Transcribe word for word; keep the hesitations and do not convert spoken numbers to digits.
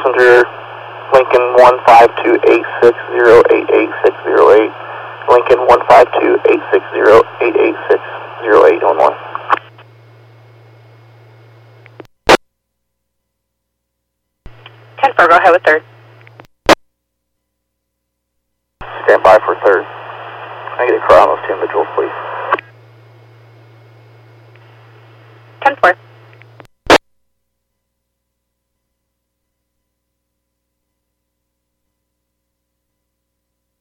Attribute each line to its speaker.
Speaker 1: passenger, Lincoln one five two eight six zero eight eight six zero eight, Lincoln one five two eight six zero eight eight six zero eight one one.
Speaker 2: ten four, go ahead with third.
Speaker 1: Stand by for third. Can I get a cry on those two individuals, please?